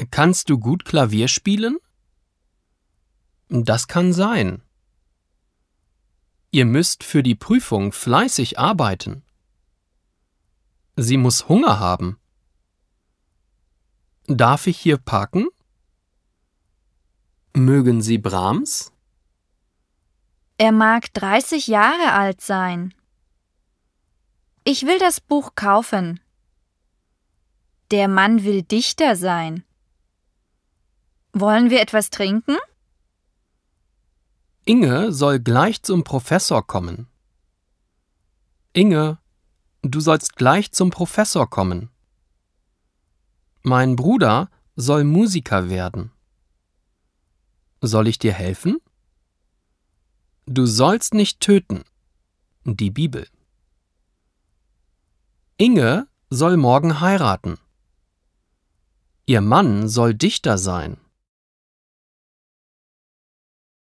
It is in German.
Kannst du gut Klavier spielen? Das kann sein. Ihr müsst für die Prüfung fleißig arbeiten. Sie muss Hunger haben. Darf ich hier parken? Mögen Sie Brahms? Er mag 30 Jahre alt sein. Ich will das Buch kaufen. Der Mann will Dichter sein. Wollen wir etwas trinken? Inge soll gleich zum Professor kommen. Inge, du sollst gleich zum Professor kommen. Mein Bruder soll Musiker werden. Soll ich dir helfen? Du sollst nicht töten. Die Bibel. Inge soll morgen heiraten. Ihr Mann soll Dichter sein.